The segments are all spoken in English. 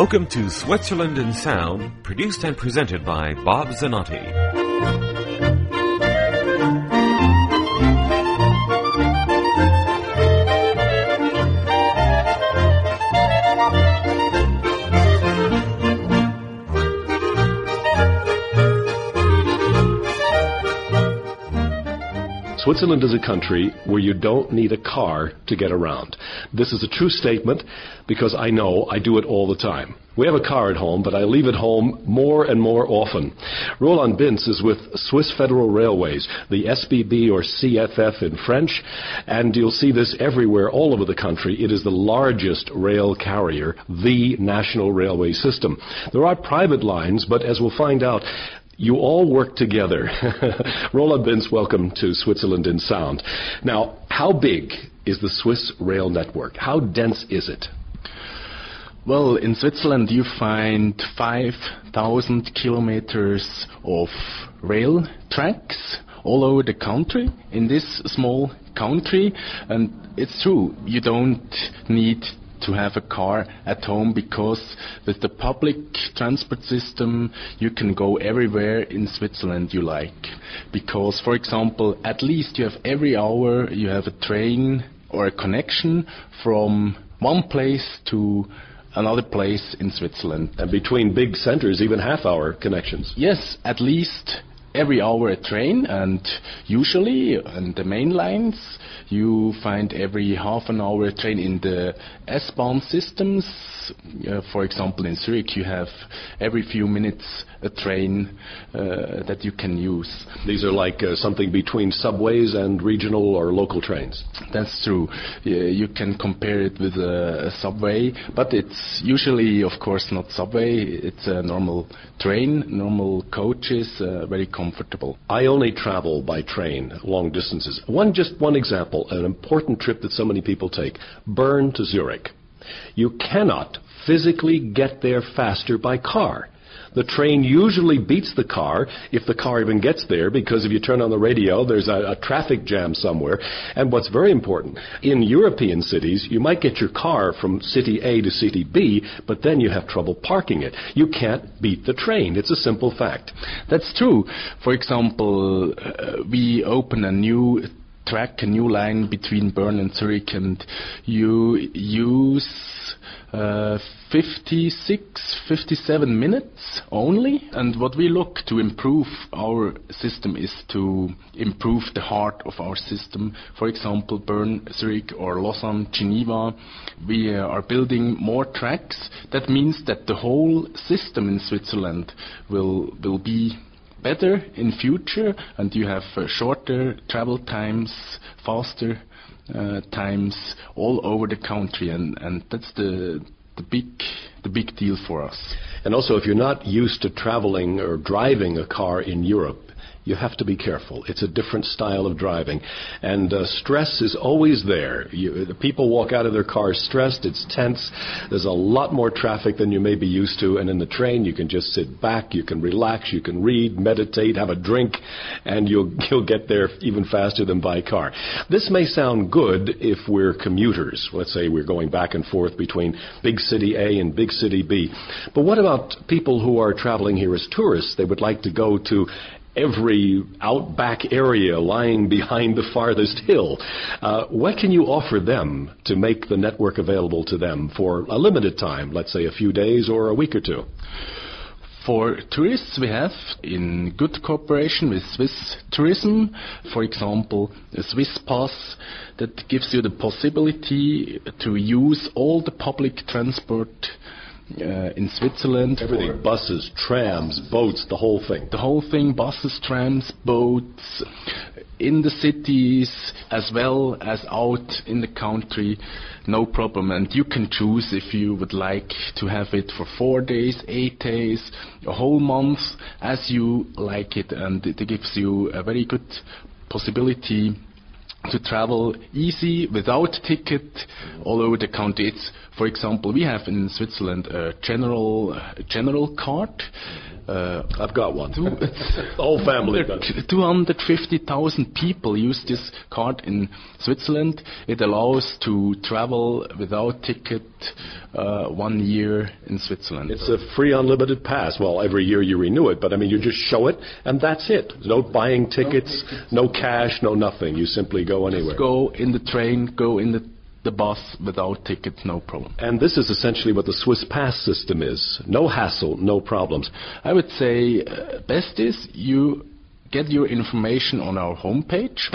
Welcome to Switzerland in Sound, produced and presented by Bob Zanotti. Switzerland is a country where you don't need a car to get around. This is a true statement because I know I do it all the time. We have a car at home, but I leave it home more and more often. Roland Binz is with Swiss Federal Railways, the SBB or CFF in French, and you'll see this everywhere all over the country. It is the largest rail carrier, the national railway system. There are private lines, but as we'll find out, you all work together. Roland Binz, welcome to Switzerland in Sound. Now, how big is the Swiss rail network? How dense is it? Well, in Switzerland you find 5,000 kilometers of rail tracks all over the country, in this small country. And it's true, you don't need to have a car at home, because with the public transport system you can go everywhere in Switzerland you like. Because, for example, at least you have every hour you have a train or a connection from one place to another place in Switzerland. And between big centers, even half-hour connections. Yes, at least every hour a train, and usually on the main lines you find every half an hour a train. In the S-Bahn systems, for example in Zurich, you have every few minutes a train that you can use. These are like something between subways and regional or local trains. That's true. You can compare it with a subway, but it's usually, of course, not subway. It's a normal train, normal coaches, very comfortable. I only travel by train long distances. Just one example, an important trip that so many people take, Bern to Zurich. You cannot physically get there faster by car. The train usually beats the car, if the car even gets there, because if you turn on the radio, there's a traffic jam somewhere. And what's very important, in European cities, you might get your car from city A to city B, but then you have trouble parking it. You can't beat the train. It's a simple fact. That's true. For example, we open a new track, a new line between Bern and Zurich, and you use 57 minutes only. And what we look to improve our system is to improve the heart of our system. For example, Bern, Zurich, or Lausanne, Geneva, we are building more tracks. That means that the whole system in Switzerland will be better in future, and you have shorter travel times, faster times all over the country, and that's the big deal for us. And also, if you're not used to traveling or driving a car in Europe, you have to be careful. It's a different style of driving. And stress is always there. The people walk out of their cars stressed. It's tense. There's a lot more traffic than you may be used to. And in the train, you can just sit back. You can relax. You can read, meditate, have a drink, and you'll get there even faster than by car. This may sound good if we're commuters. Let's say we're going back and forth between big city A and big city B. But what about people who are traveling here as tourists? They would like to go to every outback area lying behind the farthest hill. What can you offer them to make the network available to them for a limited time, let's say a few days or a week or two? For tourists, we have, in good cooperation with Swiss Tourism, for example, a Swiss Pass that gives you the possibility to use all the public transport in Switzerland. Everything, buses, trams, boats, the whole thing. The whole thing, buses, trams, boats, in the cities as well as out in the country, no problem. And you can choose if you would like to have it for 4 days, 8 days, a whole month, as you like it. And it gives you a very good possibility to travel easy, without ticket, all over the country. It's, for example, we have in Switzerland a general card, I've got one. The whole family does. 250,000 people use this card in Switzerland. It allows to travel without ticket 1 year in Switzerland. It's a free unlimited pass. Well, every year you renew it, but I mean, you just show it, and that's it. No buying tickets, no cash, no nothing. You simply go anywhere. Go in the train, go in the bus without tickets, no problem. And this is essentially what the Swiss pass system is. No hassle, no problems. I would say best is you get your information on our homepage,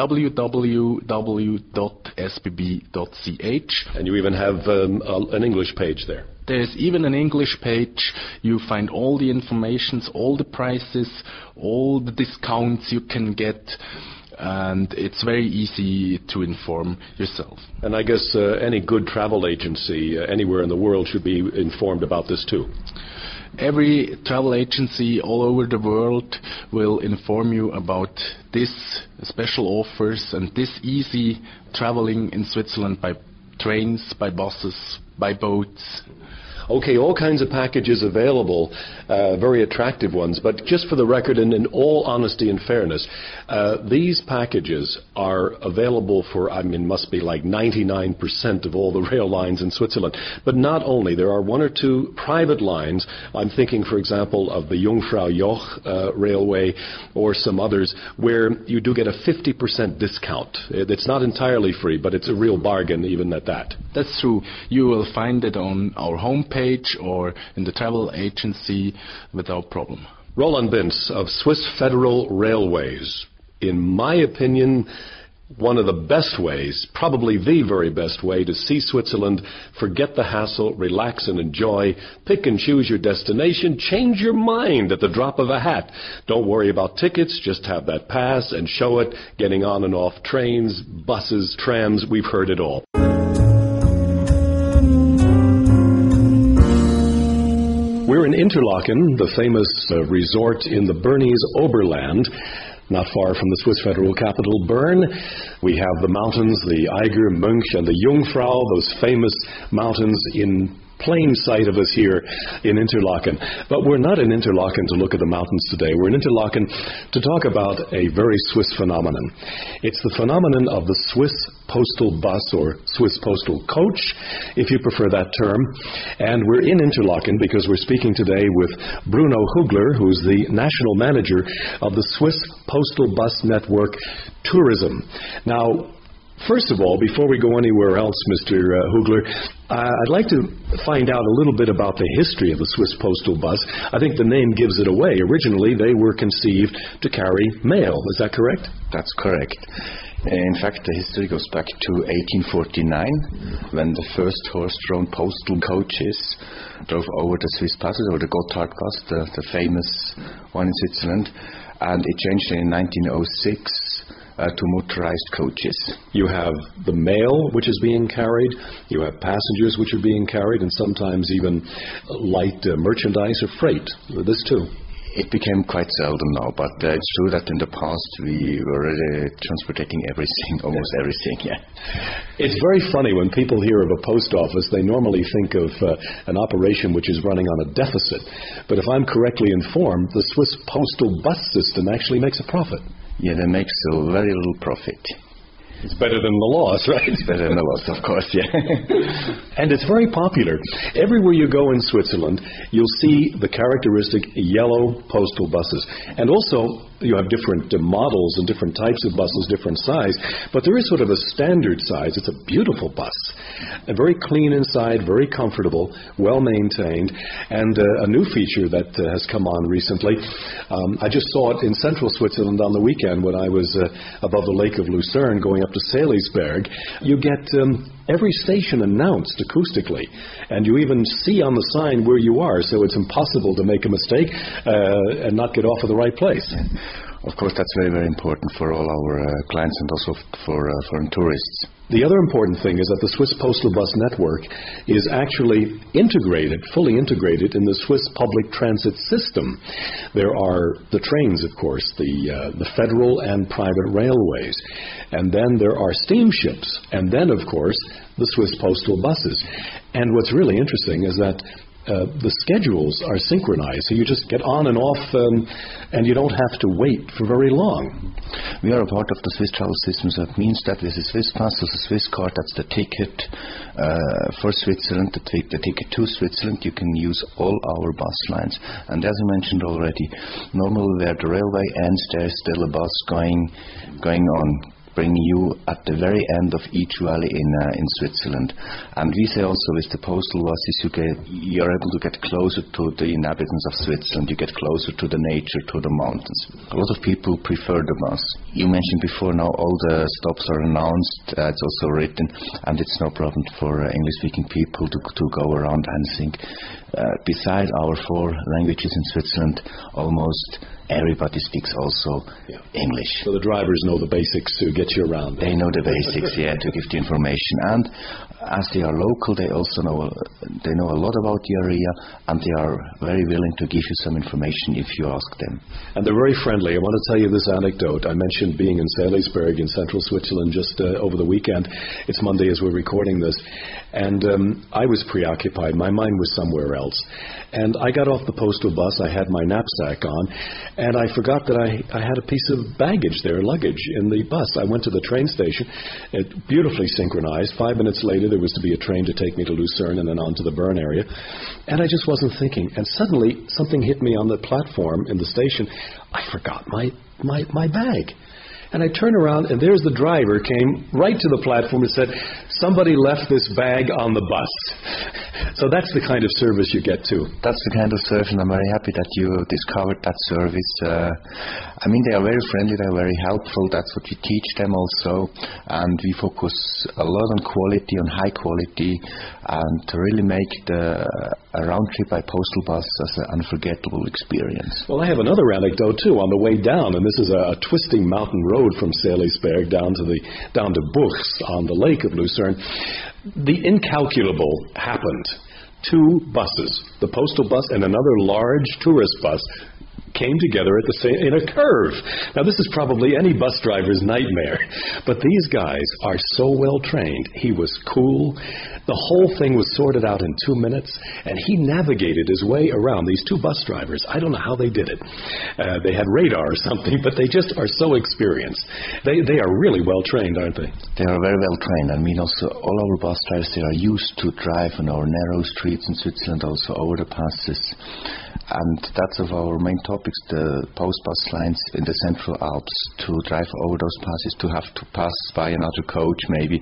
www.sbb.ch. And you even have an English page there. There's even an English page. You find all the information, all the prices, all the discounts you can get. And it's very easy to inform yourself. And I guess any good travel agency anywhere in the world should be informed about this too. Every travel agency all over the world will inform you about this special offers and this easy traveling in Switzerland by trains, by buses, by boats. Okay, all kinds of packages available, very attractive ones. But just for the record, and in all honesty and fairness, these packages are available for, I mean, must be like 99% of all the rail lines in Switzerland. But not only. There are one or two private lines. I'm thinking, for example, of the Jungfrau Joch Railway or some others where you do get a 50% discount. It's not entirely free, but it's a real bargain even at that. That's true. You will find it on our homepage or in the travel agency without problem. Roland Binz of Swiss Federal Railways. In my opinion, one of the best ways, probably the very best way to see Switzerland, forget the hassle, relax and enjoy, pick and choose your destination, change your mind at the drop of a hat. Don't worry about tickets, just have that pass and show it, getting on and off trains, buses, trams, we've heard it all. We're in Interlaken, the famous resort in the Bernese Oberland, not far from the Swiss federal capital, Bern. We have the mountains, the Eiger, Mönch, and the Jungfrau, those famous mountains in plain sight of us here in Interlaken. But we're not in Interlaken to look at the mountains today. We're in Interlaken to talk about a very Swiss phenomenon. It's the phenomenon of the Swiss postal bus, or Swiss postal coach, if you prefer that term. And we're in Interlaken because we're speaking today with Bruno Hugler, who's the national manager of the Swiss Postal Bus Network Tourism. Now, first of all, before we go anywhere else, Mr. Hugler, I'd like to find out a little bit about the history of the Swiss postal bus. I think the name gives it away. Originally, they were conceived to carry mail. Is that correct? That's correct. In fact, the history goes back to 1849, when the first horse-drawn postal coaches drove over the Swiss passes, or the Gotthard bus, the famous one in Switzerland, and it changed in 1906 to motorized coaches. You have the mail which is being carried, you have passengers which are being carried, and sometimes even light merchandise or freight. This too. It became quite seldom now, but it's true that in the past we were transporting everything, almost everything, yeah. It's very funny when people hear of a post office, they normally think of an operation which is running on a deficit. But if I'm correctly informed, the Swiss postal bus system actually makes a profit. Yeah, they make so very little profit. It's better than the loss, right? It's better than the loss, of course, yeah. And it's very popular. Everywhere you go in Switzerland, you'll see the characteristic yellow postal buses. And also, you have different models and different types of buses, different size, but there is sort of a standard size. It's a beautiful bus. Very clean inside, very comfortable, well maintained, and a new feature that has come on recently. I just saw it in central Switzerland on the weekend when I was above the Lake of Lucerne going up to Salisberg. You get every station announced acoustically, and you even see on the sign where you are, so it's impossible to make a mistake and not get off of the right place. Of course, that's very, very important for all our clients and also for foreign tourists. The other important thing is that the Swiss Postal Bus Network is actually integrated, fully integrated in the Swiss public transit system. There are the trains, of course, the federal and private railways. And then there are steamships. And then, of course, the Swiss postal buses. And what's really interesting is that the schedules are synchronized, so you just get on and off, and you don't have to wait for very long. We are a part of the Swiss travel system, so that means that with a Swiss pass, with a Swiss card, that's the ticket for Switzerland, the ticket to Switzerland. You can use all our bus lines. And as I mentioned already, normally where the railway ends, there is still a bus going on, bringing you at the very end of each valley in Switzerland. And we say also with the postal buses, you're able to get closer to the inhabitants of Switzerland. You get closer to the nature, to the mountains. A lot of people prefer the bus. You mentioned before, now all the stops are announced. It's also written, and it's no problem for English-speaking people to go around and think. Beside our 4 languages in Switzerland, almost everybody speaks also English. So the drivers know the basics to get you around. They know the basics, to give the information. And as they are local, they also know a lot about the area, and they are very willing to give you some information if you ask them. And they're very friendly. I want to tell you this anecdote. I mentioned being in Seligsberg in central Switzerland just over the weekend. It's Monday as we're recording this. And I was preoccupied. My mind was somewhere else. And I got off the postal bus. I had my knapsack on, and I forgot that I had a piece of baggage there, luggage, in the bus. I went to the train station, beautifully synchronized. 5 minutes later, there was to be a train to take me to Lucerne and then on to the Bern area. And I just wasn't thinking. And suddenly, something hit me on the platform in the station. I forgot my bag. And I turned around, and there's the driver, came right to the platform and said, somebody left this bag on the bus. So that's the kind of service you get, too. That's the kind of service, and I'm very happy that you discovered that service. I mean, they are very friendly, they're very helpful. That's what we teach them also. And we focus a lot on quality, on high quality, and to really make a round trip by postal bus as an unforgettable experience. Well, I have another anecdote, too, on the way down, and this is a twisting mountain road from Seligsberg down to Buchs on the lake of Lucerne. The incalculable happened. 2 buses, the postal bus and another large tourist bus, came together in a curve. Now, this is probably any bus driver's nightmare, but these guys are so well trained. He was cool. The whole thing was sorted out in 2 minutes, and he navigated his way around these 2 bus drivers. I don't know how they did it. They had radar or something, but they just are so experienced. They are really well trained, aren't they? They are very well trained. I mean, also all our bus drivers, they are used to drive on our narrow streets in Switzerland, also over the passes. And that's of our main topics, the post bus lines in the Central Alps. To drive over those passes, to have to pass by another coach maybe,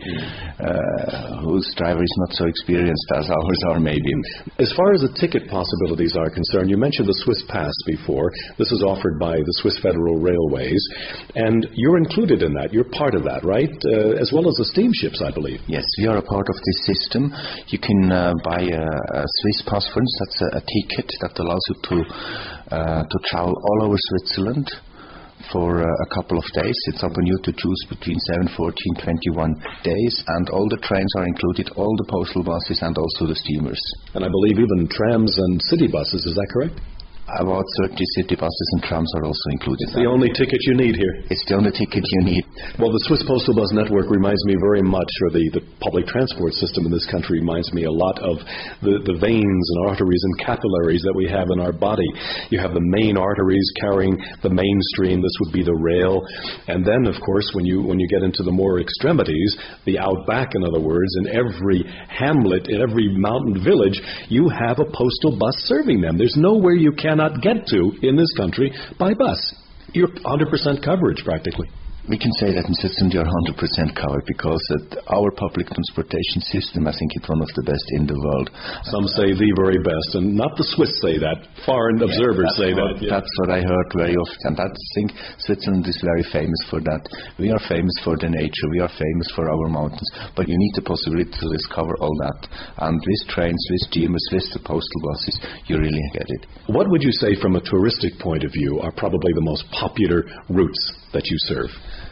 whose driver is not so experienced as ours are maybe. As far as the ticket possibilities are concerned, you mentioned the Swiss Pass before. This is offered by the Swiss Federal Railways, and you're included in that. You're part of that, right? As well as the steamships, I believe. Yes, we are a part of this system. You can buy a Swiss Pass, for instance. That's a ticket that allows you to travel all over Switzerland for a couple of days. It's up on you to choose between 7, 14, 21 days, and all the trains are included, all the postal buses and also the steamers. And I believe even trams and city buses, is that correct? About 30 city buses and trams are also included. It's the only ticket you need here. It's the only ticket you need. Well, the Swiss Postal Bus Network reminds me very much, or the public transport system in this country reminds me a lot of the veins and arteries and capillaries that we have in our body. You have the main arteries carrying the mainstream. This would be the rail. And then, of course, when you get into the more extremities, the outback, in other words, in every hamlet, in every mountain village, you have a postal bus serving them. There's nowhere you cannot get to in this country by bus. You're 100% coverage practically. We can say that in Switzerland you're 100% covered because our public transportation system, I think it's one of the best in the world. Some say the very best, and not the Swiss say that. Foreign observers say that. Yeah. That's what I heard very often. And I think Switzerland is very famous for that. We are famous for the nature. We are famous for our mountains. But you need the possibility to discover all that. And with trains, with steamers, with the postal buses, you really get it. What would you say from a touristic point of view are probably the most popular routes that you serve?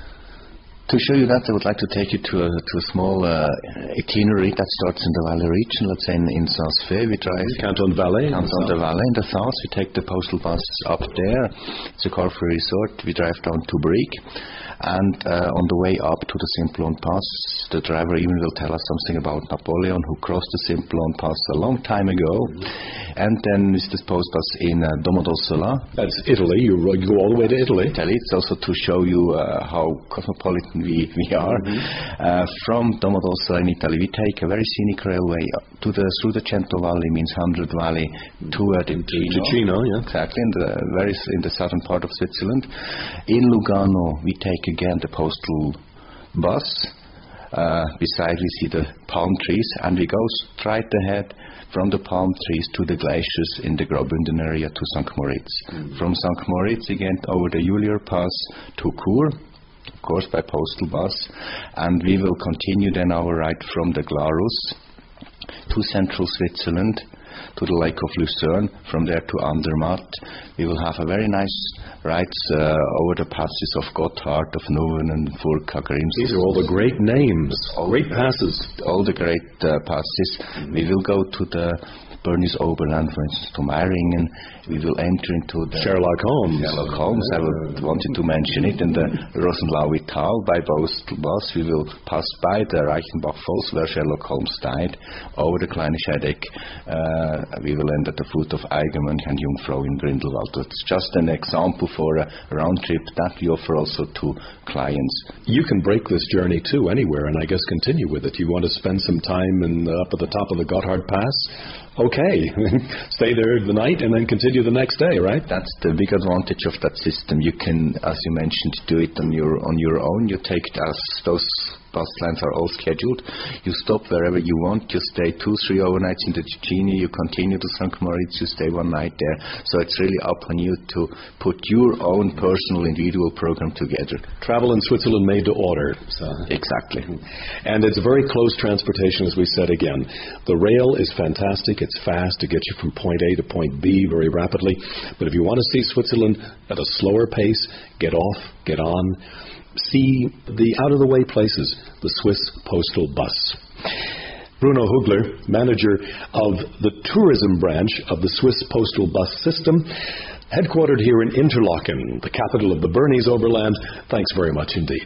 To show you that, I would like to take you to a small itinerary that starts in the Valais region. Let's say in Saas-Fee, we drive Canton Valais. Canton de Valais in the south. We take the postal bus up there. It's a car-free resort. We drive down to Brieg. And on the way up to the Simplon Pass, the driver even will tell us something about Napoleon, who crossed the Simplon Pass a long time ago. And then with this Postbus in Domodossola. That's Italy. You go all the way to Italy. It's also to show you how cosmopolitan we are. Mm-hmm. From Domodossola in Italy, we take a very scenic railway through the Cento Valley, means 100 Valley, to Ticino, yeah. Exactly, in the southern part of Switzerland. In Lugano, we take again the postal bus. Beside we see the palm trees, and we go straight ahead from the palm trees to the glaciers in the Graubünden area to St. Moritz. Mm-hmm. From St. Moritz again over the Julier Pass to Chur, of course by postal bus, and we will continue then our ride from the Glarus to central Switzerland, to the Lake of Lucerne, from there to Andermatt. We will have a very nice rides over the passes of Gotthard, of Nuven and Furka, Grimms. These are all the great names, great passes. All the great passes. Mm-hmm. We will go to the Bernese Oberland, for instance, to Meiringen. We will enter into the Sherlock Holmes. I wanted to mention it. In the Rosenlaui Tal by postal bus, we will pass by the Reichenbach Falls, where Sherlock Holmes died, over the Kleine Scheidegg. We will end at the foot of Eigenmönch and Jungfrau in Grindelwald. It's just an example for a round trip that we offer also to clients. You can break this journey too anywhere, and I guess continue with it. You want to spend some time up at the top of the Gotthard Pass? Okay, stay there the night and then continue the next day, right? That's the big advantage of that system. You can, as you mentioned, do it on your own. You take those bus lines are all scheduled. You stop wherever you want. You stay 2-3 overnights in the Ticino. You continue to St. Moritz. You stay one night there. So it's really up on you to put your own personal, individual program together. Travel in Switzerland made to order. So. Exactly. And it's very close transportation, as we said again. The rail is fantastic. It's fast to get you from point A to point B very rapidly. But if you want to see Switzerland at a slower pace, get off, get on. See the out-of-the-way places, the Swiss postal bus. Bruno Hugler, manager of the tourism branch of the Swiss postal bus system, headquartered here in Interlaken, the capital of the Bernese Oberland. Thanks very much indeed.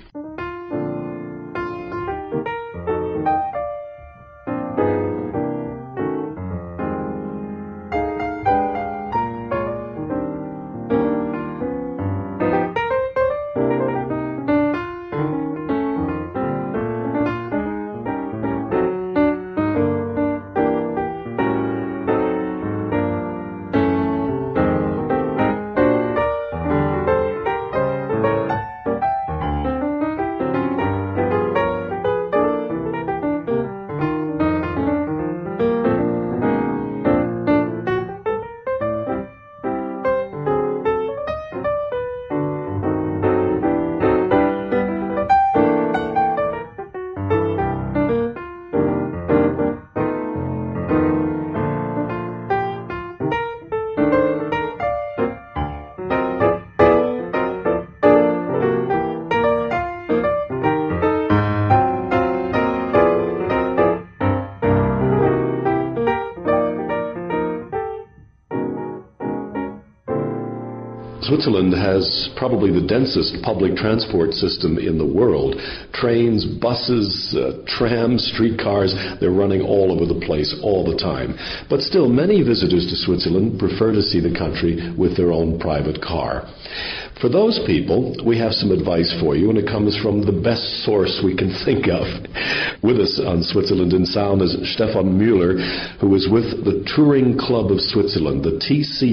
Switzerland has probably the densest public transport system in the world. Trains, buses, trams, streetcars, they're running all over the place all the time. But still, many visitors to Switzerland prefer to see the country with their own private car. For those people, we have some advice for you, and it comes from the best source we can think of. With us on Switzerland in Sound is Stefan Müller, who is with the Touring Club of Switzerland, the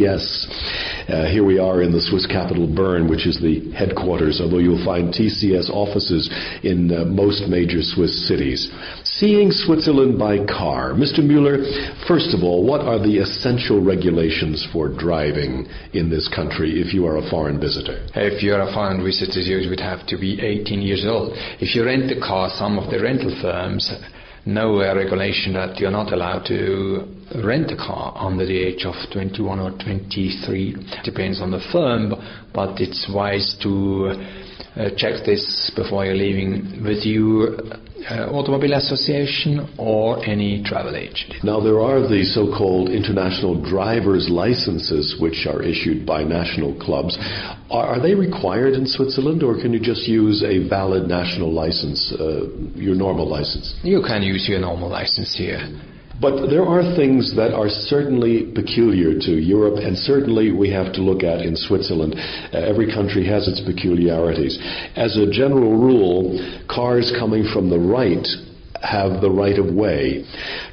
TCS. Here we are in the Swiss capital Bern, which is the headquarters, although you'll find TCS offices in most major Swiss cities. Seeing Switzerland by car. Mr. Müller, first of all, what are the essential regulations for driving in this country if you are a foreign visitor? If you are a foreign visitor, you would have to be 18 years old. If you rent a car, some of the rental firms know a regulation that you're not allowed to rent a car under the age of 21 or 23. Depends on the firm, but it's wise to check this before you're leaving with your automobile association or any travel agent. Now there are the so-called international driver's licenses which are issued by national clubs. Are they required in Switzerland, or can you just use a valid national license, your normal license? You can use your normal license here. But there are things that are certainly peculiar to Europe, and certainly we have to look at in Switzerland. Every country has its peculiarities. As a general rule, cars coming from the right have the right of way.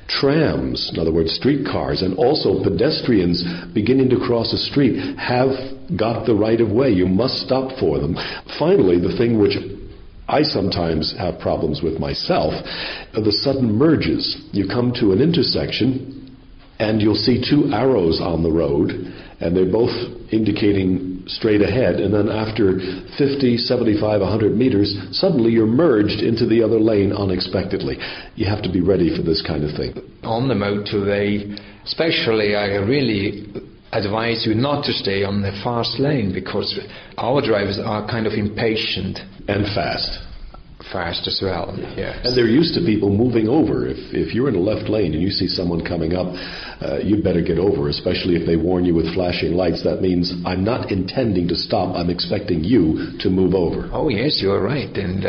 Trams, in other words streetcars, and also pedestrians beginning to cross a street have got the right of way. You must stop for them. Finally, the thing which I sometimes have problems with myself, the sudden merges. You come to an intersection and you'll see two arrows on the road, and they're both indicating straight ahead, and then after 50, 75, 100 meters, suddenly you're merged into the other lane unexpectedly. You have to be ready for this kind of thing. On the motorway, especially, I really advise you not to stay on the fast lane, because our drivers are kind of impatient. And fast. Fast as well, yes. And they're used to people moving over. If you're in a left lane and you see someone coming up, you'd better get over, especially if they warn you with flashing lights. That means I'm not intending to stop, I'm expecting you to move over. Oh yes, you're right. And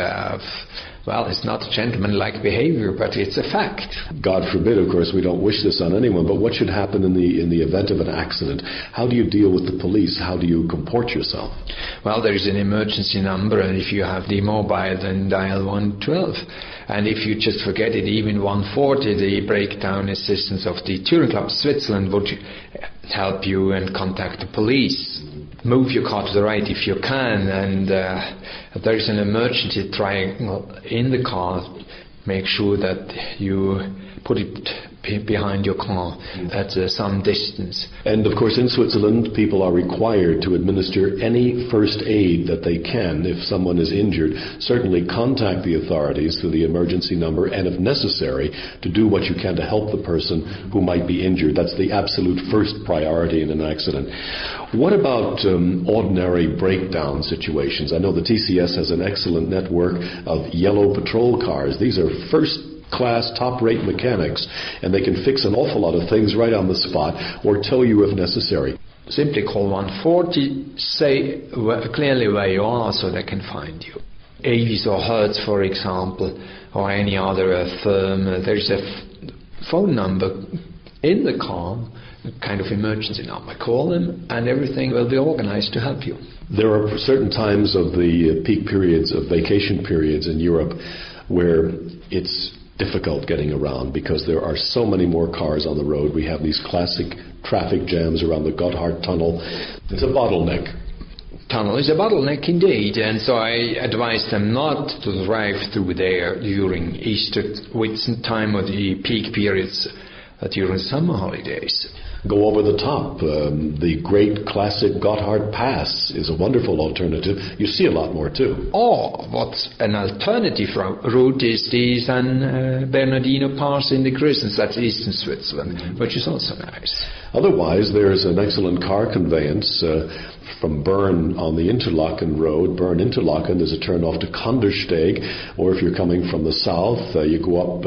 well, it's not gentlemanlike behavior, but it's a fact. God forbid, of course, we don't wish this on anyone, but what should happen in the event of an accident? How do you deal with the police? How do you comport yourself? Well, there is an emergency number, and if you have the mobile, then dial 112. And if you just forget it, even 140, the breakdown assistance of the Touring Club Switzerland would help you and contact the police. Move your car to the right if you can, and if there is an emergency triangle in the car, make sure that you put it behind your car at some distance. And of course in Switzerland people are required to administer any first aid that they can if someone is injured. Certainly contact the authorities through the emergency number, and if necessary to do what you can to help the person who might be injured. That's the absolute first priority in an accident. What about ordinary breakdown situations? I know the TCS has an excellent network of yellow patrol cars. These are first-class, top-rate mechanics, and they can fix an awful lot of things right on the spot or tow you if necessary. Simply call 140, say clearly where you are so they can find you. Avis or Hertz, for example, or any other firm, there's a phone number in the car, a kind of emergency number. Call them and everything will be organized to help you. There are certain times of the peak periods, of vacation periods in Europe, where it's difficult getting around because there are so many more cars on the road. We have these classic traffic jams around the Gotthard Tunnel. It's a bottleneck. Tunnel is a bottleneck indeed, and so I advise them not to drive through there during Easter, Whitsun time, or the peak periods during summer holidays. Go over the top. The great classic Gotthard Pass is a wonderful alternative. You see a lot more too. Or what's an alternative route is the San Bernardino Pass in the Grisons, that's eastern Switzerland, which is also nice. Otherwise, there's an excellent car conveyance from Bern on the Interlaken Road. Bern-Interlaken, there's a turn off to Kandersteg, or if you're coming from the south, you go up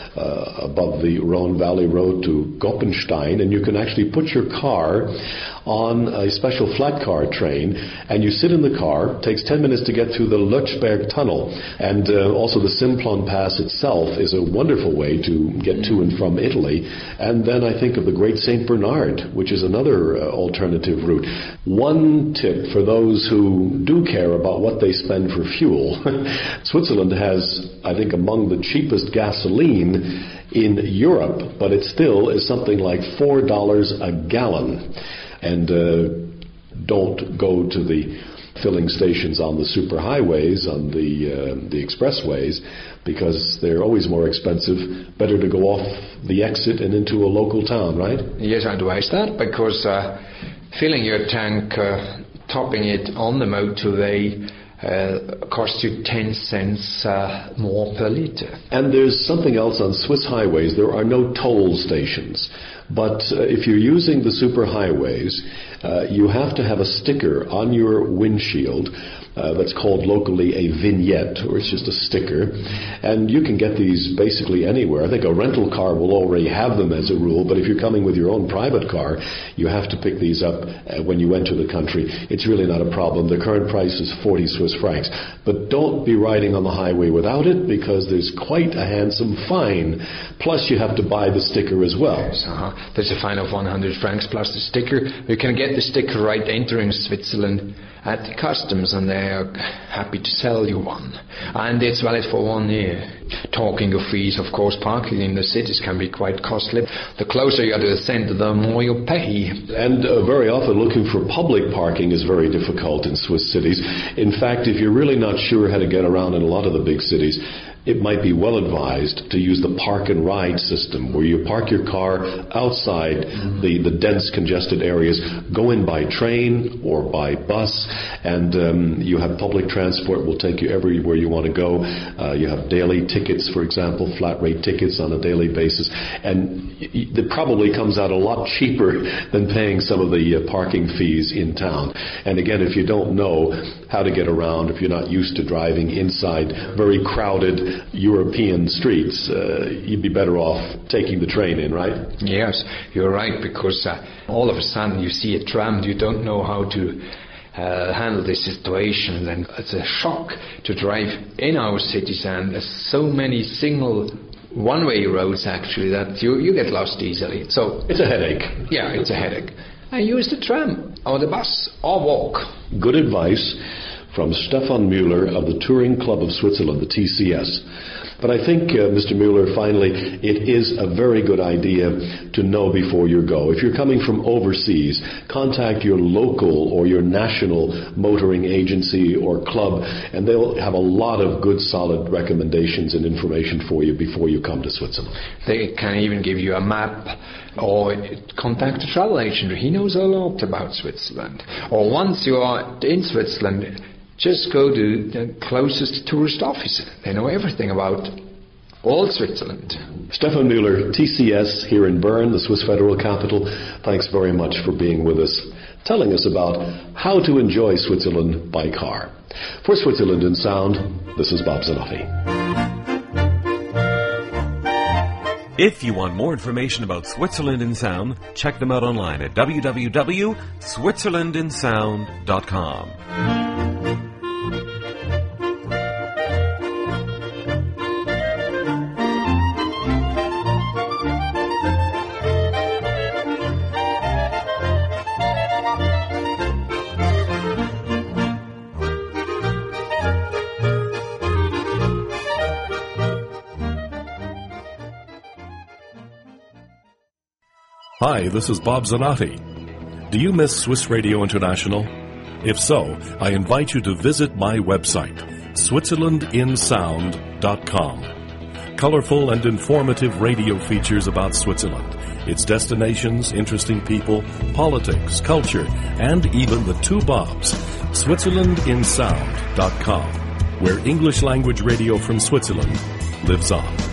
above the Rhone Valley Road to Goppenstein, and you can actually put your car on a special flat car train, and you sit in the car. It takes 10 minutes to get through the Lötschberg Tunnel, and also the Simplon Pass itself is a wonderful way to get to and from Italy. And then I think of the Great St. Bernard, which is another alternative route. One tip for those who do care about what they spend for fuel. Switzerland has, I think, among the cheapest gasoline in Europe, but it still is something like $4 a gallon. And don't go to the filling stations on the superhighways, on the expressways, because they're always more expensive. Better to go off the exit and into a local town, right? Yes, I advise that, because filling your tank, topping it on the motorway, costs you 10 cents more per liter. And there's something else on Swiss highways. There are no toll stations. But if you're using the superhighways, you have to have a sticker on your windshield that's called locally a vignette, or it's just a sticker. And you can get these basically anywhere. I think a rental car will already have them as a rule, but if you're coming with your own private car, you have to pick these up when you enter the country. It's really not a problem. The current price is 40 Swiss Swiss francs. But don't be riding on the highway without it, because there's quite a handsome fine. Plus you have to buy the sticker as well. Yes, there's a fine of 100 francs plus the sticker. You can get the sticker right entering Switzerland at the customs, and they are happy to sell you one. And it's valid for 1 year. Talking of fees, of course, parking in the cities can be quite costly. The closer you are to the center, the more you pay. And very often looking for public parking is very difficult in Swiss cities. In fact, if you're really not sure how to get around in a lot of the big cities, it might be well advised to use the park and ride system, where you park your car outside the dense congested areas, go in by train or by bus, and you have public transport will take you everywhere you want to go. You have daily tickets, for example, flat rate tickets on a daily basis, and it probably comes out a lot cheaper than paying some of the parking fees in town. And again, if you don't know how to get around, if you're not used to driving inside very crowded European streets, you'd be better off taking the train in, right? Yes, you're right, because all of a sudden you see a tram, you don't know how to handle this situation, and it's a shock to drive in our cities, and there's so many single one-way roads actually that you get lost easily. So it's a headache. Yeah, it's a headache. I use the tram or the bus or walk. Good advice from Stefan Müller of the Touring Club of Switzerland, the TCS. But I think, Mr. Müller, finally, it is a very good idea to know before you go. If you're coming from overseas, contact your local or your national motoring agency or club, and they'll have a lot of good, solid recommendations and information for you before you come to Switzerland. They can even give you a map, or contact a travel agent. He knows a lot about Switzerland. Or once you are in Switzerland, just go to the closest tourist office. They know everything about all Switzerland. Stefan Müller, TCS, here in Bern, the Swiss federal capital. Thanks very much for being with us, telling us about how to enjoy Switzerland by car. For Switzerland in Sound, this is Bob Zanotti. If you want more information about Switzerland in Sound, check them out online at www.switzerlandinsound.com. Hi, this is Bob Zanotti. Do you miss Swiss Radio International? If so, I invite you to visit my website, switzerlandinsound.com. Colorful and informative radio features about Switzerland, its destinations, interesting people, politics, culture, and even the two Bobs, switzerlandinsound.com, where English language radio from Switzerland lives on.